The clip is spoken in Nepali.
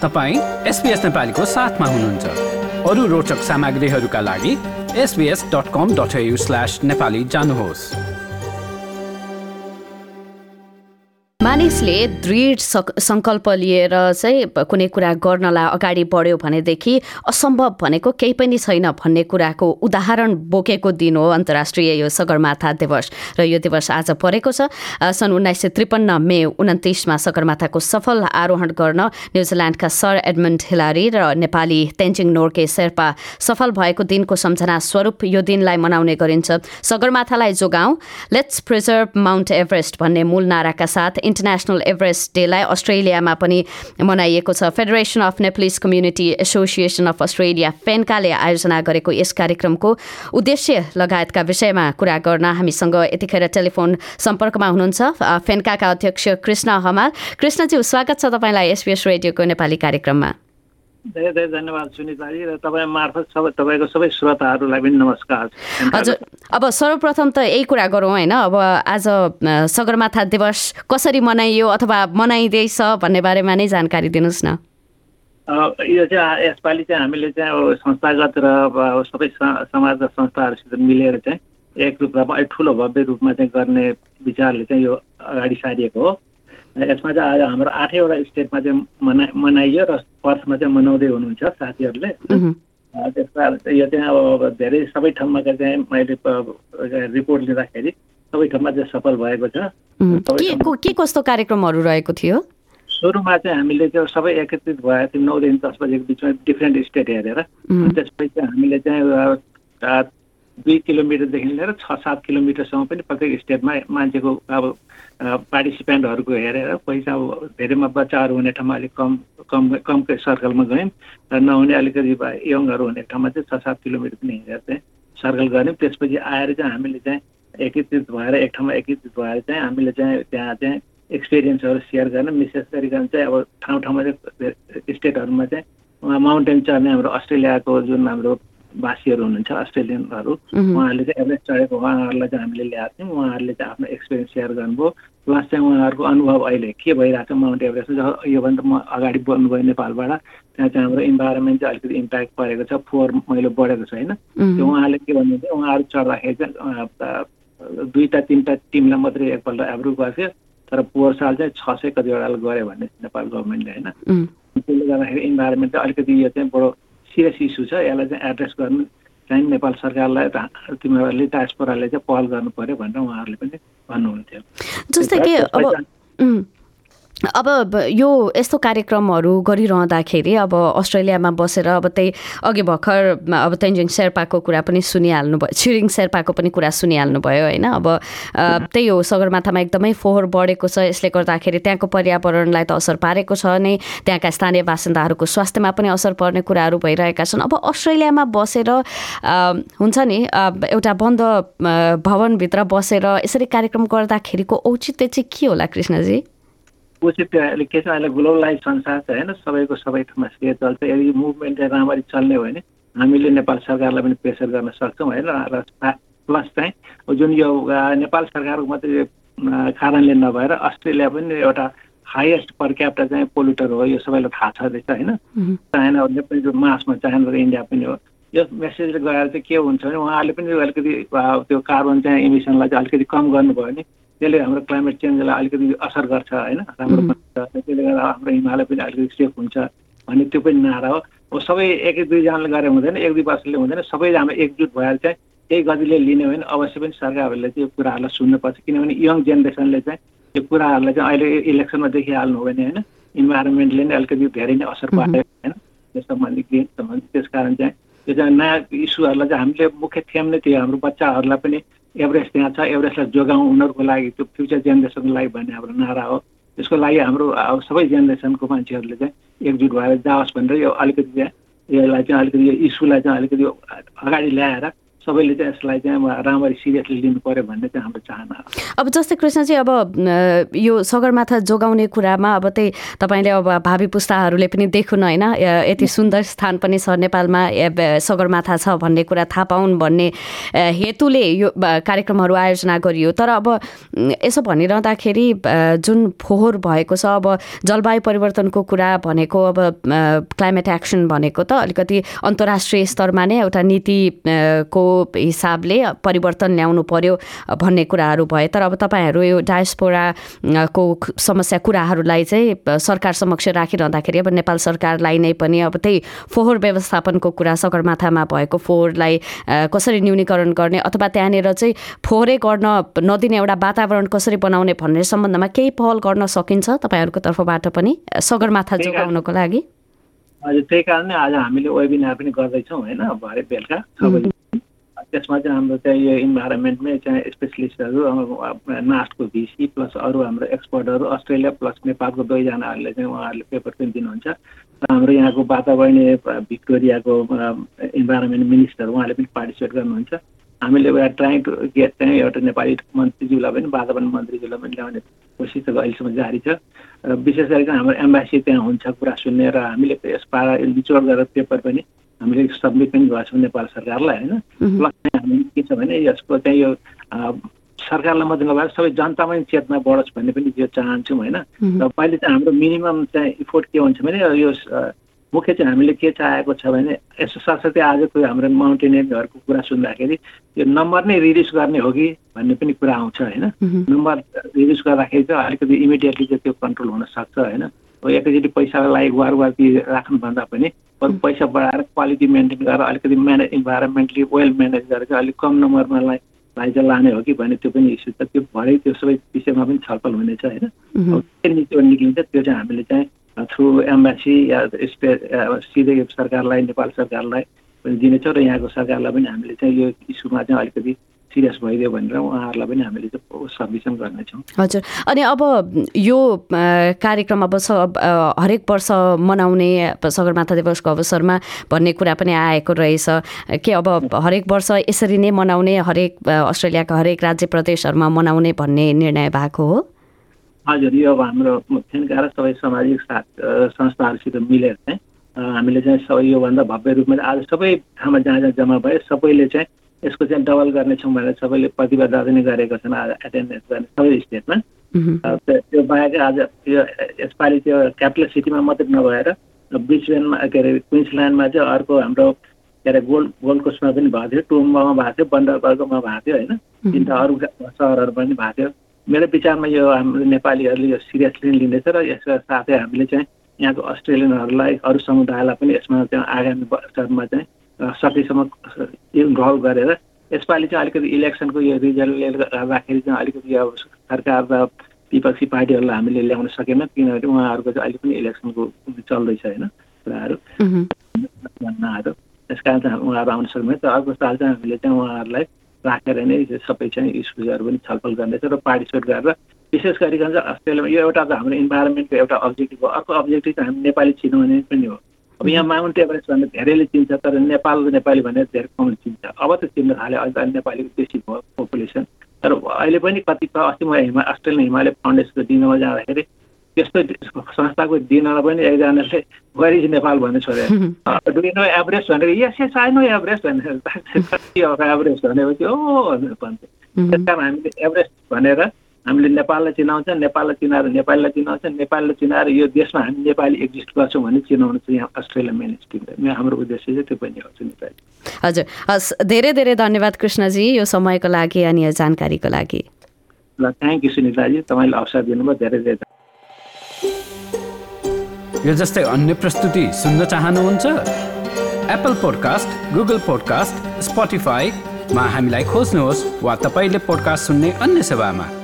तपाईं SBS नेपालीको साथमा हुनुहुन्छ। अरू रोचक सामग्रीहरूका लागि sbs.com.au/nepali जानुहोस्। मानिसले दृढ संकल्प लिएर चाहिँ कुनै कुरा गर्नलाई अगाडि बढ्यो भनेदेखि असम्भव भनेको केही पनि छैन भन्ने कुराको उदाहरण बोकेको दिन हो अन्तर्राष्ट्रिय यो सगरमाथा दिवस। र यो दिवस आज परेको छ। सन् 1953 मे 29मा सगरमाथाको सफल आरोहण गर्न न्युजिल्यान्डका सर एडमन्ड हिलारी र नेपाली तेन्जिङ नोर्गे शेर्पा सफल भएको दिनको सम्झना स्वरूप यो दिनलाई मनाउने गरिन्छ। सगरमाथालाई जोगाउँ, लेट्स प्रिजर्भ माउन्ट एभरेस्ट भन्ने मूल नाराका साथ इन्टरनेशनल एभरेस्ट डेलाई अस्ट्रेलियामा पनि मनाइएको छ। Federation of Nepalese community association of Australia फेन्काले आयोजना गरेको यस कार्यक्रमको उद्देश्य लगायतका विषयमा कुरा गर्न हामीसँग यतिखेर टेलिफोन सम्पर्कमा हुनुहुन्छ फेन्काका अध्यक्ष कृष्ण हमाल। कृष्णज्यू, स्वागत छ तपाईँलाई एसबीएस रेडियोको नेपाली कार्यक्रममा। धेरै धेरै धन्यवाद सुनिताजी, र तपाईँ मार्फत तपाईँको सबै श्रोताहरूलाई पनि नमस्कार। हजुर, अब सर्वप्रथम त यही कुरा गरौँ होइन, अब आज सगरमाथा दिवस कसरी मनाइयो अथवा मनाइँदैछ भन्ने बारेमा नै जानकारी दिनुहोस् न। यो चाहिँ यसपालि चाहिँ हामीले चाहिँ संस्थागत र सबै समाज र संस्थाहरूसित मिलेर चाहिँ एक रूपमा ठुलो भव्य रूपमा चाहिँ गर्ने विचारले चाहिँ यो अगाडि सारिएको हो। यसमा चाहिँ आज हाम्रो 8वटा स्टेटमा चाहिँ मनाइयो र पर्थमा चाहिँ मनाउँदै हुनुहुन्छ साथीहरूले। त्यसमा यो चाहिँ अब धेरै सबै ठाउँमा चाहिँ मैले रिपोर्ट लिँदाखेरि सबै ठाउँमा चाहिँ सफल भएको छ। के कस्तो कार्यक्रमहरू रहेको थियो? सुरुमा चाहिँ हामीले चाहिँ सबै एकत्रित भएर 9 देखि 10 बजेको बिचमा डिफ्रेन्ट स्टेट हेरेर त्यसपछि चाहिँ हामीले चाहिँ 2 किलोमिटरदेखि लिएर 6-7 किलोमिटरसम्म पनि प्रत्येक स्टेटमा मान्छेको अब पार्टिसिपेन्टहरूको हेरेर पैसा धेरैमा बच्चाहरू हुने ठाउँमा अलिक कमकै सर्कलमा गयौँ र नहुने अलिकति यङहरू हुने ठाउँमा चाहिँ 6-7 किलोमिटर पनि हिँडेर चाहिँ सर्कल गऱ्यौँ। त्यसपछि आएर चाहिँ हामीले चाहिँ एकत्रित भएर एक ठाउँमा एकत्रित भएर चाहिँ हामीले चाहिँ त्यहाँ चाहिँ एक्सपिरियन्सहरू सेयर गर्न, विशेष गरिकन चाहिँ अब ठाउँमा चाहिँ स्टेटहरूमा चाहिँ माउन्टेन चढ्ने हाम्रो अस्ट्रेलियाको जुन हाम्रो वासीहरू हुनुहुन्छ अस्ट्रेलियनहरू, उहाँहरूले चाहिँ एभरेस्ट चढेको उहाँहरूलाई चाहिँ हामीले ल्याएको थियौँ। उहाँहरूले चाहिँ आफ्नो एक्सपिरियन्स सेयर गर्नुभयो, प्लस चाहिँ उहाँहरूको अनुभव अहिले के भइरहेको छ माउन्ट एभरेस्टमा। योभन्दा म अगाडि बोल्नुभयो नेपालबाट, त्यहाँ चाहिँ हाम्रो इन्भाइरोमेन्ट चाहिँ अलिकति इम्प्याक्ट परेको छ, फोहोर मैलो बढेको छ होइन। त्यो उहाँहरूले के भन्नुहुन्छ, उहाँहरू चढ्दाखेरि चाहिँ 2-3 टिमलाई मात्रै एकपल्ट एप्रुभ गर्थ्यो, तर पोहोर साल चाहिँ 600 कतिवटाले गऱ्यो भन्ने नेपाल गभर्मेन्टले होइन। त्यसले गर्दाखेरि इन्भाइरोमेन्ट चाहिँ अलिकति यो चाहिँ बडो सिरियस इस्यु छ। यसलाई चाहिँ एड्रेस गर्नु चाहिँ नेपाल सरकारलाई तिमीहरूले डायस्पोराले चाहिँ पहल गर्नु पर्यो भनेर उहाँहरूले पनि भन्नुहुन्थ्यो। जस्तै कि अब यो यस्तो कार्यक्रमहरू गरिरहँदाखेरि अब अस्ट्रेलियामा बसेर अब त्यही अघि भर्खर अब तेन्जिङ शेर्पाको कुरा पनि सुनिहाल्नु भयो, छिरिङ शेर्पाको पनि कुरा सुनिहाल्नु भयो होइन। अब त्यही हो, सगरमाथामा एकदमै फोहोर बढेको छ, यसले गर्दाखेरि त्यहाँको पर्यावरणलाई त असर पारेको छ नै, त्यहाँका स्थानीय बासिन्दाहरूको स्वास्थ्यमा पनि असर पर्ने कुराहरू भइरहेका छन्। अब अस्ट्रेलियामा बसेर हुन्छ नि एउटा बन्द भवनभित्र बसेर यसरी कार्यक्रम गर्दाखेरिको औचित्य चाहिँ के होला कृष्णजी? उचित अहिले के छ, अहिले ग्लोबलाइज संसार छ होइन, सबैको सबै ठाउँमा सेयर चल्छ। यदि मुभमेन्ट राम्ररी चल्ने हो भने हामीले नेपाल सरकारलाई पनि प्रेसर गर्न सक्छौँ होइन। र प्लस चाहिँ जुन यो नेपाल सरकारको मात्रै कारणले नभएर अस्ट्रेलिया पनि एउटा हाइएस्ट पर क्यापिटा चाहिँ पोल्युटर हो, यो सबैलाई थाहा छँदैछ होइन। चाइना पनि जो मासमा चाइना र इन्डिया पनि हो। यो मेसेजले गएर चाहिँ के हुन्छ भने उहाँहरूले पनि अलिकति त्यो कार्बन चाहिँ इमिसनलाई चाहिँ अलिकति कम गर्नुभयो भने त्यसले हाम्रो क्लाइमेट चेन्जलाई अलिकति असर गर्छ होइन, राम्रो बन्छ। त्यसले गर्दा हाम्रो हिमालय पनि अलिकति सेफ हुन्छ भन्ने त्यो पनि नारा हो। अब सबै 1-2जनाले गरे हुँदैन, 1-2 वर्षले हुँदैन, सबै हाम्रो एकजुट भएर चाहिँ त्यही गतिले लिने हो भने अवश्य पनि सरकारहरूले चाहिँ यो कुराहरूलाई सुन्नुपर्छ। किनभने यङ जेनेरेसनले चाहिँ यो कुराहरूलाई चाहिँ अहिले इलेक्सनमा देखिहाल्नु हो भने होइन, इन्भाइरोमेन्टले नै अलिकति धेरै नै असर पारेको होइन त्यस सम्बन्धी ग्रिन सम्बन्धी। त्यस कारण चाहिँ यो चाहिँ नयाँ इस्युहरूलाई चाहिँ हामीले मुख्य थेम नै थियो, हाम्रो बच्चाहरूलाई पनि एभरेस्ट त्यहाँ छ, एभरेस्टलाई जोगाउँ उनीहरूको लागि, त्यो फ्युचर जेनेरेसनको लागि भन्ने हाम्रो नारा हो। त्यसको लागि हाम्रो सबै जेनेरेसनको मान्छेहरूले चाहिँ एकजुट भएर जाओस् भनेर यो अलिकति चाहिँ यसलाई चाहिँ अलिकति यो इस्युलाई चाहिँ अलिकति अगाडि ल्याएर सबैले चाहिँ यसलाई चाहिँ राम्ररी सिरियसली लिनु पर्यो भन्ने चाहिँ हाम्रो चाहना हो। अब जस्तै कृष्णजी, अब यो सगरमाथा जोगाउने कुरामा अब त्यही तपाईँले अब भावी पुस्ताहरूले पनि देखुन् होइन, यति सुन्दर स्थान पनि छ नेपालमा, सगरमाथा छ भन्ने कुरा थाहा पाउन् भन्ने हेतुले यो कार्यक्रमहरू आयोजना गरियो। तर अब यसो भनिरहँदाखेरि जुन फोहोर भएको छ, अब जलवायु परिवर्तनको कुरा भनेको, अब क्लाइमेट एक्सन भनेको त अलिकति अन्तर्राष्ट्रिय स्तरमा नै एउटा नीतिको हिसाबले परिवर्तन ल्याउनु पर्यो भन्ने कुराहरू भए। तर अब तपाईँहरू यो डायस्पोराको समस्या कुराहरूलाई चाहिँ सरकार समक्ष राखिरहँदाखेरि अब नेपाल सरकारलाई नै पनि अब त्यही फोहोर व्यवस्थापनको कुरा, सगरमाथामा भएको फोहोरलाई कसरी न्यूनीकरण गर्ने अथवा त्यहाँनिर चाहिँ फोहोरै गर्न नदिने एउटा वातावरण कसरी बनाउने भन्ने सम्बन्धमा केही पहल गर्न सकिन्छ तपाईँहरूको तर्फबाट पनि सगरमाथा जोगाउनको लागि? हजुर, त्यही कारणले आज हामीले वेबिनार पनि गर्दैछौँ होइन, भरे बेलुका 6 बजी। त्यसमा चाहिँ हाम्रो चाहिँ यो इन्भाइरोमेन्टमै चाहिँ स्पेसलिस्टहरू, नास्टको भिसी प्लस अरू हाम्रो एक्सपर्टहरू, अस्ट्रेलिया प्लस नेपालको 2 जनाहरूले चाहिँ उहाँहरूले पेपर पनि दिनुहुन्छ। र हाम्रो यहाँको वातावरणीय भिक्टोरियाको इन्भाइरोमेन्ट मिनिस्टर उहाँले पनि पार्टिसिपेट गर्नुहुन्छ। हामीले ट्राइङ टु गेट चाहिँ एउटा नेपाली मन्त्रीज्यूलाई पनि, वातावरण मन्त्रीज्यूलाई पनि ल्याउने कोसिस अहिलेसम्म जारी छ। र विशेष गरी हाम्रो एम्बासी त्यहाँ हुन्छ कुरा सुन्ने, र हामीले यसपारा निचोड गरेर पेपर पनि हामीले सब्मिट पनि गर्छौँ नेपाल सरकारलाई होइन। प्लस हामीले के छ भने यसको चाहिँ यो सरकारलाई मात्रै नभएर सबै जनतामै चेतना बढोस् भन्ने पनि यो चाहन्छौँ होइन। र पहिले चाहिँ हाम्रो मिनिमम चाहिँ इफोर्ट के हुन्छ भने यो मुख्य चाहिँ हामीले के चाहेको छ भने यसो साथसाथै आजको हाम्रो माउन्टेनियरहरूको कुरा सुन्दाखेरि यो नम्बर नै रिड्युस गर्ने हो कि भन्ने पनि कुरा आउँछ होइन। नम्बर रिड्युस गर्दाखेरि चाहिँ अलिकति इमिडिएटली चाहिँ त्यो कन्ट्रोल हुनसक्छ होइन। एकैचोटि पैसालाई वारवारती राख्नुभन्दा पनि अरू पैसा बढाएर क्वालिटी मेन्टेन गरेर अलिकति इन्भाइरोमेन्टली वेल म्यानेज गरेर चाहिँ अलिक कम नम्बरमा चाहिँ लाने हो कि भन्ने त्यो पनि इस्यु छ। त्यो भरे त्यो सबै विषयमा पनि छलफल हुनेछ होइन। के नीति निक्लिन्छ त्यो चाहिँ हामीले चाहिँ थ्रु एम्बासी या सिधै सरकारलाई, नेपाल सरकारलाई पनि दिनेछौँ। र यहाँको सरकारलाई पनि हामीले चाहिँ यो इस्युमा चाहिँ अलिकति सिरियस भइदियो भनेर उहाँहरूलाई पनि हामीले चाहिँ सबमिसन गर्नेछौँ। हजुर, अनि अब यो कार्यक्रम अब हरेक वर्ष मनाउने सगरमाथा दिवसको अवसरमा भन्ने कुरा पनि आएको रहेछ कि अब हरेक वर्ष यसरी नै मनाउने, हरेक अस्ट्रेलियाका हरेक राज्य प्रदेशहरूमा मनाउने भन्ने निर्णय भएको हो? हजुर, यो अब हाम्रो थिनका र सबै सामाजिक संस्थाहरूसित मिलेर चाहिँ हामीले चाहिँ सबै योभन्दा भव्य रूपमा आज सबै ठाउँमा जहाँ जहाँ जम्मा भए सबैले चाहिँ यसको चाहिँ डबल गर्नेछौँ भनेर सबैले प्रतिबद्धता पनि गरेका छन् आज एटेन्डेन्स गर्ने सबै स्टेटमा। त्यो बाहेक आज यो यसपालि त्यो क्यापिटल सिटीमा मात्रै नभएर ब्रिस्बेनमा के अरे क्विन्सल्यान्डमा चाहिँ अर्को हाम्रो के अरे गोल्ड कोस्टमा पनि भएको थियो, टुम्बामा भएको थियो, बन्दरबर्गमा भएको थियो होइन। 3टा अरू सहरहरू पनि भएको थियो। मेरो विचारमा यो हाम्रो नेपालीहरूले यो सिरियसली लिँदैछ र यसका साथै हामीले चाहिँ यहाँको अस्ट्रेलियनहरूलाई, अरू समुदायलाई पनि यसमा चाहिँ आगामी वर्षमा चाहिँ सकेसम्म इन्भल्भ गरेर यसपालि चाहिँ अलिकति इलेक्सनको यो रिजल्टले गर्दाखेरि चाहिँ अलिकति अब सरकार र विपक्षी पार्टीहरूलाई हामीले ल्याउन सकेनौँ, किनभने उहाँहरूको चाहिँ अहिले पनि इलेक्सनको चल्दैछ होइन कुराहरू भन्नाहरू। त्यस कारण चाहिँ उहाँहरू आउन सक्दैन। तर अर्को साल चाहिँ हामीले चाहिँ उहाँहरूलाई राखेर नै सबै चाहिँ इस्युजहरू पनि छलफल गर्नेछ र पार्टिसिपेट गरेर विशेष गरिकन चाहिँ अस्ट्रेलियामा यो एउटा त हाम्रो इन्भाइरोमेन्टको एउटा अब्जेक्टिभ हो। अर्को अब्जेक्टिभ चाहिँ हामी नेपाली चिनाउने पनि हो। अब यहाँ माउन्ट एभरेस्ट भनेर धेरैले चिन्छ, तर नेपाली भनेर धेरै कम चिन्छ। अब त चिन्न थाल्यो, अहिले नेपालीको बेसी भयो पपुलेसन। तर अहिले पनि कतिपय अस्ति म अस्ट्रेलियन हिमालय फाउन्डेसनको डिनरमा जाँदाखेरि त्यस्तो संस्थाको डिनरमा पनि एकजनाले वेयर इज नेपाल भन्ने छोड्यो। डु यु नो एभरेस्ट भनेर yes yes I know Everest भनेर एभरेस्ट भनेपछि ओ भनेर भन्छ। त्यस कारण हामीले एभरेस्ट भनेर हामीले नेपाललाई चिनाउँछ, नेपाललाई चिनाएर नेपालीलाई चिनाउँछ, नेपालीलाई चिनाएर यो देशमा हामी नेपाली एक्जिस्ट गर्छौँ भन्ने चिनाउनु चाहिँ यहाँ अस्ट्रेलिया मेन स्ट्रिम हाम्रो उद्देश्य चाहिँ त्यो पनि हो नेपाली। हजुर, हस्, धेरै धेरै धन्यवाद कृष्णजी यो समयको लागि अनि यो जानकारीको लागि। ल, थ्याङ्क यू सुनिताजी, तपाईँले अवसर दिनुभयो, धेरै धेरै। यो जस्तै अन्य प्रस्तुति सुन्न चाहनुहुन्छ? एप्पल पोडकास्ट, गुगल पोडकास्ट, स्पोटिफाईमा हामीलाई खोज्नुहोस् वा तपाईँले पोडकास्ट सुन्ने अन्य सेवामा।